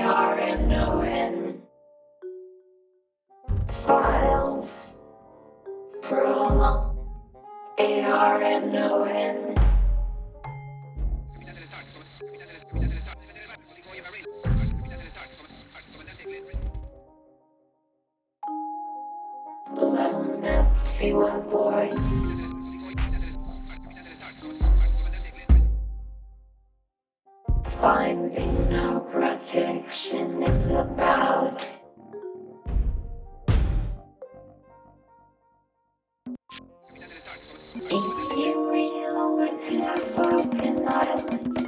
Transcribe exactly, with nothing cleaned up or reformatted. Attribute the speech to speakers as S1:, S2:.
S1: R N O N. Files. Brawl. A R N O N. Blown up to a voice. Finding no protection is about. Imperial with half open island.